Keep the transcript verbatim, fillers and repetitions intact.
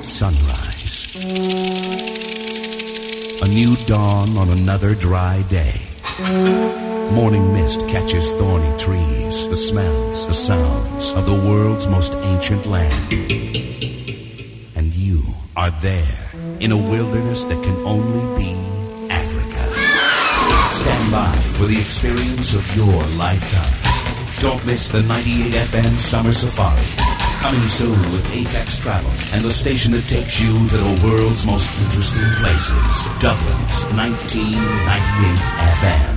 Sunrise. A new dawn on another dry day. Morning mist catches thorny trees, the smells, the sounds of the world's most ancient land. And you are there in a wilderness that can only be Africa. Stand by for the experience of your lifetime. Don't miss the ninety-eight F M Summer Safari. Coming soon with Apex Travel and the station that takes you to the world's most interesting places. Dublin's nineteen ninety-eight F M.